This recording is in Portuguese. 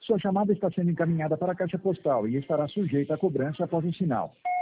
Sua chamada está sendo encaminhada para a caixa postal e estará sujeita a cobrança após o sinal.